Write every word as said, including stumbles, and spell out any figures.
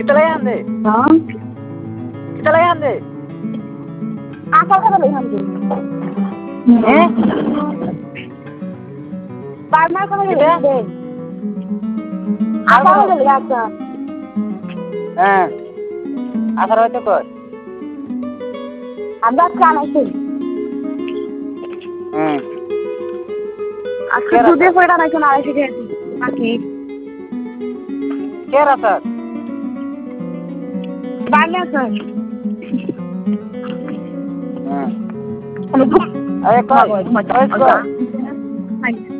किती लय आंदे हाँ किती लय आंदे आका का लय आंदे हैं बारना का लय आंदे आका का लय आका हां आसार হয়তো কর আমরা কানাইছি হুম আজকে দুধে কয়টা নাইছো না আইছে বাকি কে রাসার বারনা স্যার হ্যাঁ আমি আরে কই কই